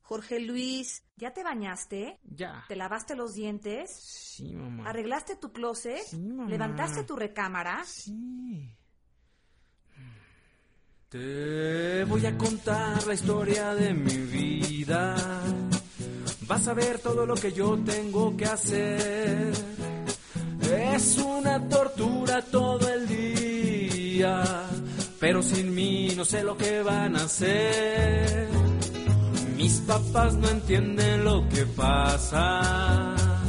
Jorge Luis, ¿ya te bañaste? Ya. ¿Te lavaste los dientes? Sí, mamá. ¿Arreglaste tu closet? Sí, mamá. ¿Levantaste tu recámara? Sí. Te voy a contar la historia de mi vida. Vas a ver todo lo que yo tengo que hacer. Es una tortura todo el día, pero sin mí no sé lo que van a hacer. Mis papás no entienden lo que pasa.